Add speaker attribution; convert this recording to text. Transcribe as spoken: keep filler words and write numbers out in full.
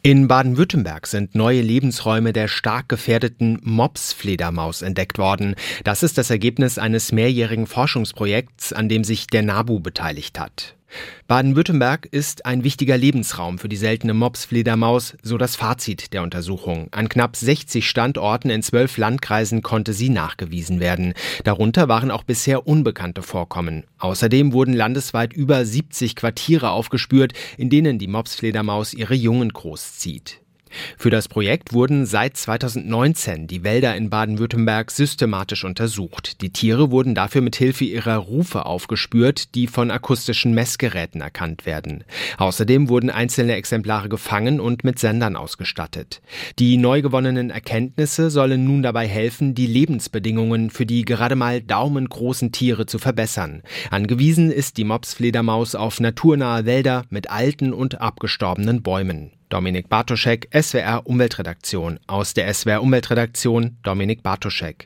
Speaker 1: In Baden-Württemberg sind neue Lebensräume der stark gefährdeten Mopsfledermaus entdeckt worden. Das ist das Ergebnis eines mehrjährigen Forschungsprojekts, an dem sich der NABU beteiligt hat. Baden-Württemberg ist ein wichtiger Lebensraum für die seltene Mopsfledermaus, so das Fazit der Untersuchung. An knapp sechzig Standorten in zwölf Landkreisen konnte sie nachgewiesen werden. Darunter waren auch bisher unbekannte Vorkommen. Außerdem wurden landesweit über siebzig Quartiere aufgespürt, in denen die Mopsfledermaus ihre Jungen großzieht. Für das Projekt wurden seit zweitausendneunzehn die Wälder in Baden-Württemberg systematisch untersucht. Die Tiere wurden dafür mit Hilfe ihrer Rufe aufgespürt, die von akustischen Messgeräten erkannt werden. Außerdem wurden einzelne Exemplare gefangen und mit Sendern ausgestattet. Die neu gewonnenen Erkenntnisse sollen nun dabei helfen, die Lebensbedingungen für die gerade mal daumengroßen Tiere zu verbessern. Angewiesen ist die Mopsfledermaus auf naturnahe Wälder mit alten und abgestorbenen Bäumen. Dominik Bartoschek, S W R Umweltredaktion. Aus der S W R Umweltredaktion Dominik Bartoschek.